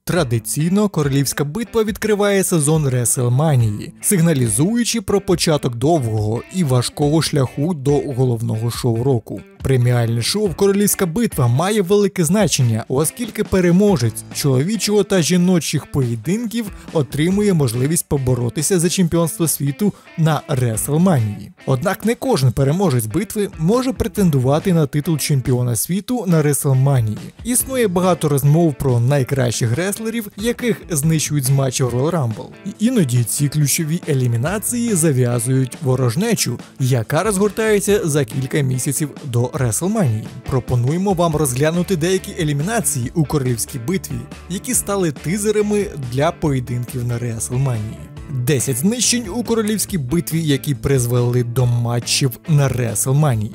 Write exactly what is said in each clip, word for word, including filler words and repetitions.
Традиційно королівська битва відкриває сезон Реслманії, сигналізуючи про початок довгого і важкого шляху до головного шоу року. Преміальне шоу «Королівська битва» має велике значення, оскільки переможець чоловічого та жіночих поєдинків отримує можливість поборотися за чемпіонство світу на Реслманії. Однак не кожен переможець битви може претендувати на титул чемпіона світу на Реслманії. Існує багато розмов про найкращих реслерів, яких знищують з матчів Royal Rumble. І іноді ці ключові елімінації зав'язують ворожнечу, яка розгортається за кілька місяців до Реслманії. Пропонуємо вам розглянути деякі елімінації у королівській битві, які стали тизерами для поєдинків на Реслманії. десять знищень у королівській битві, які призвели до матчів на Реслманії.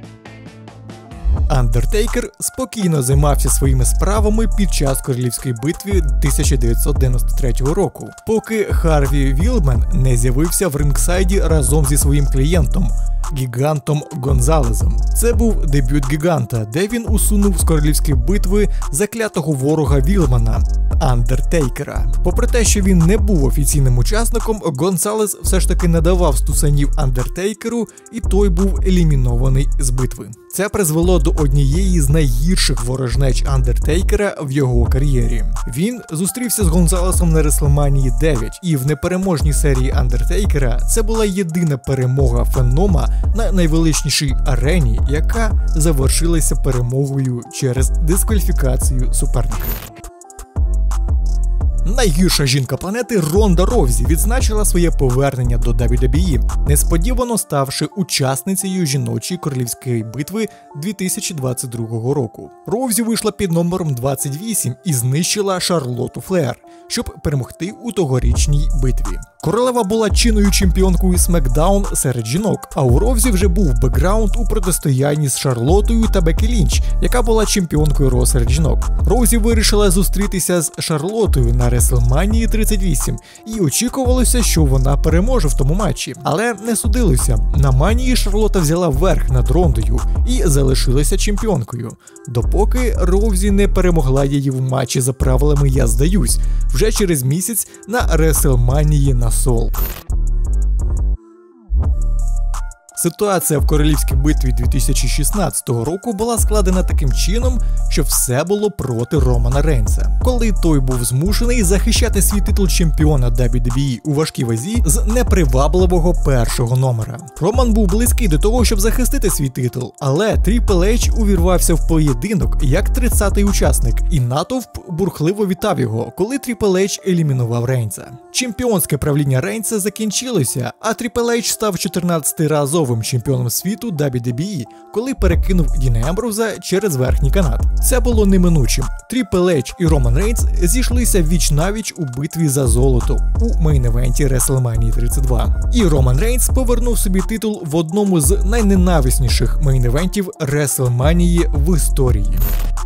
Андертейкер спокійно займався своїми справами під час королівської битви тисяча дев'ятсот дев'яносто третього року, поки Харві Вілмен не з'явився в рингсайді разом зі своїм клієнтом Гігантом Гонзалезом. Це був дебют Гіганта, де він усунув з королівської битви заклятого ворога Вілмана – Андертейкера. Попри те, що він не був офіційним учасником, Гонзалес все ж таки надавав стусанів Андертейкеру, і той був елімінований з битви. Це призвело до однієї з найгірших ворожнеч Андертейкера в його кар'єрі. Він зустрівся з Гонзалесом на Реслманії дев'ять, і в непереможній серії Андертейкера це була єдина перемога Фенома на найвеличнішій арені, яка завершилася перемогою через дискваліфікацію суперника. Найгірша жінка планети Ронда Роузі відзначила своє повернення до дабл ю дабл ю і, несподівано ставши учасницею жіночої королівської битви дві тисячі двадцять другого року. Роузі вийшла під номером двадцять вісім і знищила Шарлоту Флеер, щоб перемогти у тогорічній битві. Королева була чинною чемпіонкою SmackDown серед жінок, а у Роузі вже був бекграунд у протистоянні з Шарлотою та Бекі Лінч, яка була чемпіонкою Ро серед жінок. Роузі вирішила зустрітися з Шарлотою на Реслманії тридцять вісім, і очікувалося, що вона переможе в тому матчі. Але не судилося. На Манії Шарлота взяла верх над Рондою і залишилася чемпіонкою, допоки Роузі не перемогла її в матчі за правилами «Я здаюсь» вже через місяць на Реслманії на Сол. Ситуація в королівській битві дві тисячі шістнадцятого року була складена таким чином, що все було проти Романа Рейнса, коли той був змушений захищати свій титул чемпіона дабл ю дабл ю і у важкій вазі з непривабливого першого номера. Роман був близький до того, щоб захистити свій титул, але Тріпл Ейч увірвався в поєдинок як тридцятий учасник, і натовп бурхливо вітав його, коли Тріпл Ейч елімінував Рейнса. Чемпіонське правління Рейнса закінчилося, а Тріпл Ейч став чотирнадцятиразовим чемпіоном світу дабл ю дабл ю і, коли перекинув Діна Емброуза через верхній канат. Це було неминучим. Тріпл Ейч і Роман Рейнс зійшлися віч-навіч у битві за золото у мейн-евенті Реслманії тридцять два. І Роман Рейнс повернув собі титул в одному з найненависніших мейн-евентів Реслманії в історії.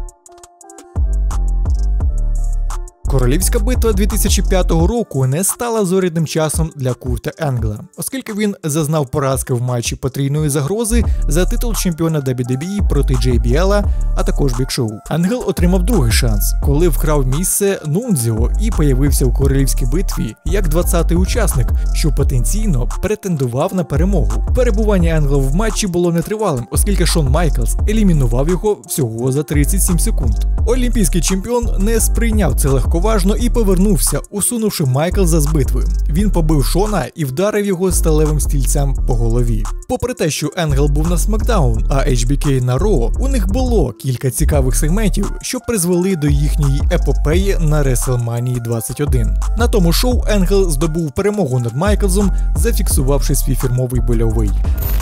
Королівська битва дві тисячі п'ятого року не стала зоряним часом для Курта Енгла, оскільки він зазнав поразки в матчі потрійної загрози за титул чемпіона дабл ю дабл ю і проти Джей Бі Ела, а також Біг Шоу. Енгл отримав другий шанс, коли вкрав місце Нунзіо і появився у королівській битві як двадцятий учасник, що потенційно претендував на перемогу. Перебування Енгла в матчі було нетривалим, оскільки Шон Майклс елімінував його всього за тридцять сім секунд. Олімпійський чемпіон не сприйняв це легковажно і повернувся, усунувши Майклза з битви. Він побив Шона і вдарив його сталевим стільцем по голові. Попри те, що Енгл був на SmackDown, а Ейч Бі Кей на Ро, у них було кілька цікавих сегментів, що призвели до їхньої епопеї на Реслманії двадцять один. На тому шоу Енгл здобув перемогу над Майклзом, зафіксувавши свій фірмовий больовий.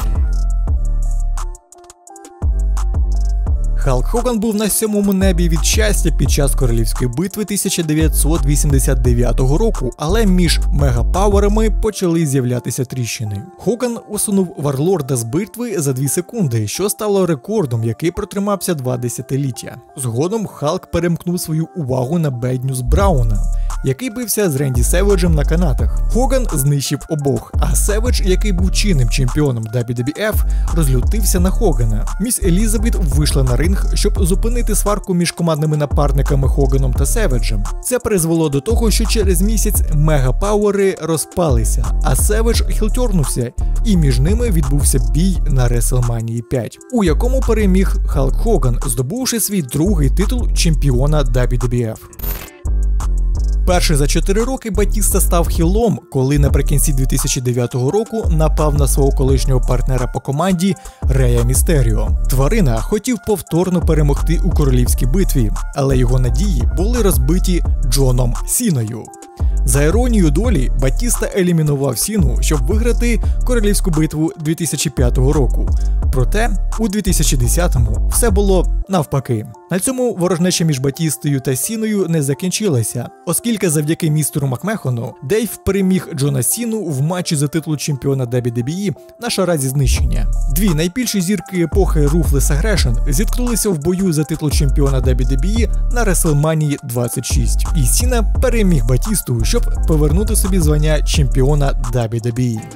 Халк Хоган був на сьомому небі від щастя під час королівської битви тисяча дев'ятсот вісімдесят дев'ятого року, але між мегапауерами почали з'являтися тріщини. Хоган усунув Варлорда з битви за дві секунди, що стало рекордом, який протримався два десятиліття. Згодом Халк перемкнув свою увагу на Бед Ньюс Брауна, який бився з Ренді Севеджем на канатах. Хоган знищив обох, а Севедж, який був чинним чемпіоном дабл ю дабл ю еф, розлютився на Хогана. Міс Елізабет вийшла на ринг, щоб зупинити сварку між командними напарниками Хоганом та Севеджем. Це призвело до того, що через місяць мегапауери розпалися, а Севедж хілтернувся, і між ними відбувся бій на Реслманії п'ять, у якому переміг Халк Хоган, здобувши свій другий титул чемпіона дабл ю дабл ю еф. Перший за чотири роки Батіста став хілом, коли наприкінці дві тисячі дев'ятого року напав на свого колишнього партнера по команді Рея Містеріо. Тварина хотів повторно перемогти у королівській битві, але його надії були розбиті Джоном Сіною. За іронією долі, Батіста елімінував Сіну, щоб виграти королівську битву дві тисячі п'ятого року. Проте у дві тисячі десятому все було навпаки. На цьому ворожнеча між Батістою та Сіною не закінчилася, оскільки завдяки містеру Макмехону Дейв переміг Джона Сіну в матчі за титул чемпіона дабл ю дабл ю і на шаразі знищення. Дві найбільші зірки епохи Ruthless Aggression зіткнулися в бою за титул чемпіона дабл ю дабл ю і на Реслманії двадцять шість. І Сіна переміг Батісту, щоб повернути собі звання чемпіона дабл ю дабл ю і.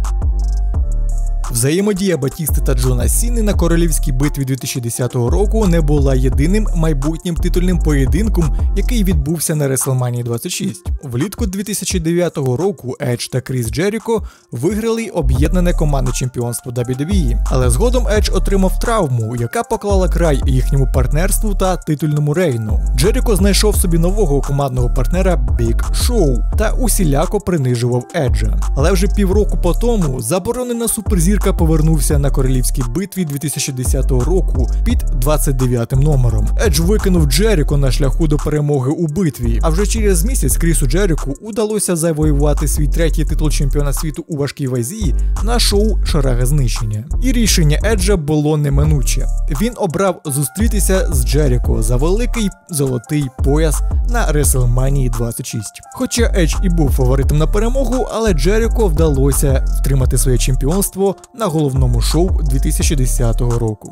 Взаємодія Батісти та Джона Сіни на королівській битві дві тисячі десятого року не була єдиним майбутнім титульним поєдинком, який відбувся на Реслманії двадцять шість. Влітку дві тисячі дев'ятого року Едж та Кріс Джеріко виграли об'єднане командне чемпіонство дабл ю дабл ю і, але згодом Едж отримав травму, яка поклала край їхньому партнерству та титульному рейну. Джеріко знайшов собі нового командного партнера Біг Шоу та усіляко принижував Еджа. Але вже півроку по тому заборонена суперзірка повернувся на королівській битві дві тисячі десятого року під двадцять дев'ятим номером. Едж викинув Джеріко на шляху до перемоги у битві, а вже через місяць Крісу Джеріку удалося завоювати свій третій титул чемпіона світу у важкій вазі на шоу «Шарага знищення». І рішення Еджа було неминуче. Він обрав зустрітися з Джеріко за великий золотий пояс на Реслманії двадцять шість. Хоча Едж і був фаворитом на перемогу, але Джеріко вдалося втримати своє чемпіонство на головному шоу дві тисячі десятого року.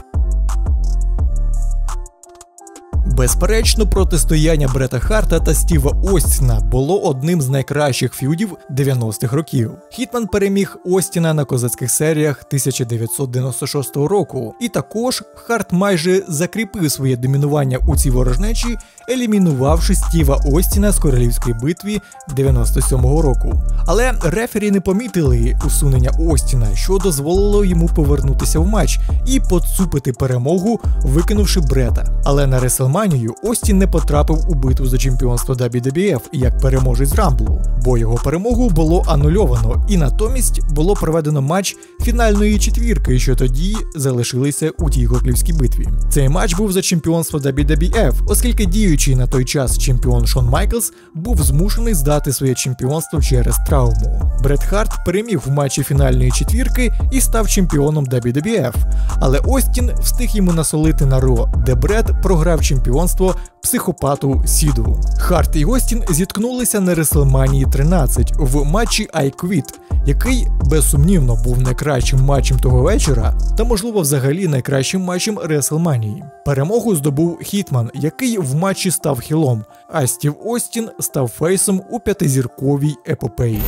Безперечно, протистояння Бретта Харта та Стіва Остіна було одним з найкращих ф'юдів дев'яностих років. Хітман переміг Остіна на козацьких серіях тисяча дев'ятсот дев'яносто шостого року, і також Харт майже закріпив своє домінування у цій ворожнечі, елімінувавши Стіва Остіна з королівської битві дев'яносто сьомого року. Але рефері не помітили усунення Остіна, що дозволило йому повернутися в матч і поцупити перемогу, викинувши Бретта. Але на Реслманії Остін не потрапив у битву за чемпіонство дабл ю дабл ю еф як переможець Рамблу, бо його перемогу було анульовано, і натомість було проведено матч фінальної четвірки, що тоді залишилися у тій королівській битві. Цей матч був за чемпіонство дабл ю дабл ю еф, оскільки діючий на той час чемпіон Шон Майклс був змушений здати своє чемпіонство через травму. Бретт Харт переміг в матчі фінальної четвірки і став чемпіоном дабл ю дабл ю еф, але Остін встиг йому насолити на Ро, де Бретт програв чемпіонство психопату Сіду. Харт і Остін зіткнулися на Реслманії тринадцять в матчі I Quit, який безсумнівно був найкращим матчем того вечора та, можливо, взагалі найкращим матчем Реслманії. Перемогу здобув Хітман, який в матчі став хілом, а Стів Остін став фейсом у п'ятизірковій епопеї.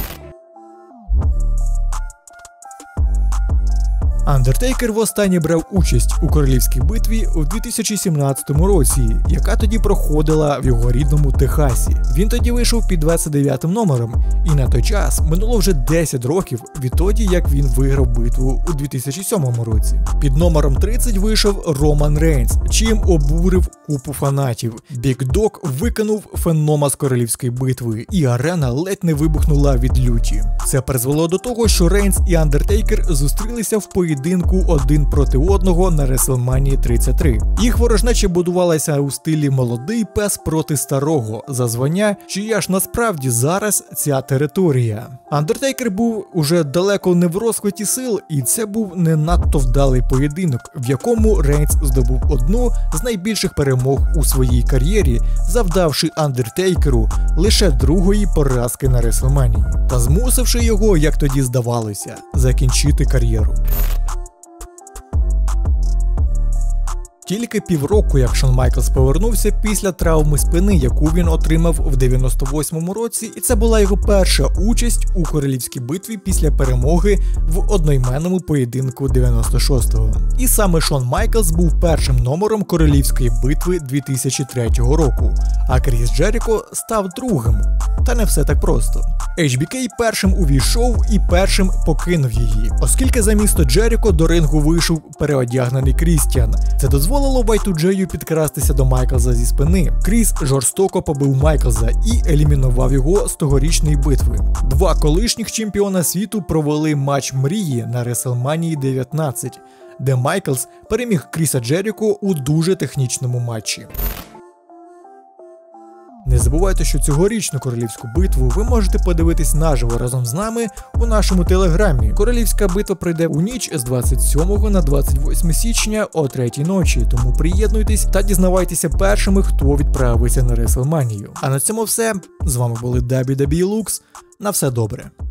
Андертейкер востаннє брав участь у королівській битві у дві тисячі сімнадцятому році, яка тоді проходила в його рідному Техасі. Він тоді вийшов під двадцять дев'ятим номером, і на той час минуло вже десять років відтоді, як він виграв битву у дві тисячі сьомому році. Під номером тридцять вийшов Роман Рейнс, чим обурив купу фанатів. Біг Дог викинув Фенома з королівської битви, і арена ледь не вибухнула від люті. Це призвело до того, що Рейнс і Андертейкер зустрілися в поєдинку один проти одного на Реслманії тридцять три. Їх ворожнеча будувалася у стилі молодий пес проти старого за звання, чия ж насправді зараз ця територія. Андертейкер був уже далеко не в розквіті сил, і це був не надто вдалий поєдинок, в якому Рейнс здобув одну з найбільших перемог у своїй кар'єрі, завдавши Андертейкеру лише другої поразки на Реслманії, та змусивши його, як тоді здавалося, закінчити кар'єру. Тільки півроку, як Шон Майклс повернувся після травми спини, яку він отримав в дев'яносто восьмому році, і це була його перша участь у королівській битві після перемоги в одноіменному поєдинку дев'яносто шостого. І саме Шон Майклс був першим номером королівської битви дві тисячі третього року, а Кріс Джеріко став другим. Та не все так просто. ейч бі кей першим увійшов і першим покинув її, оскільки за місто Джеріко до рингу вийшов переодягнений Крістіан. Це дозволило вай ту джею підкрастися до Майклза зі спини. Кріс жорстоко побив Майклза і елімінував його з тогорічної битви. Два колишніх чемпіона світу провели матч мрії на Реселманії дев'ятнадцять, де Майклс переміг Кріса Джеріко у дуже технічному матчі. Не забувайте, що цьогорічну королівську битву ви можете подивитись наживо разом з нами у нашому телеграмі. Королівська битва пройде у ніч з двадцять сьомого на двадцять восьме січня о третій ночі, тому приєднуйтесь та дізнавайтеся першими, хто відправиться на Реселманію. А на цьому все. З вами були Дабі Дабі Лукс. На все добре.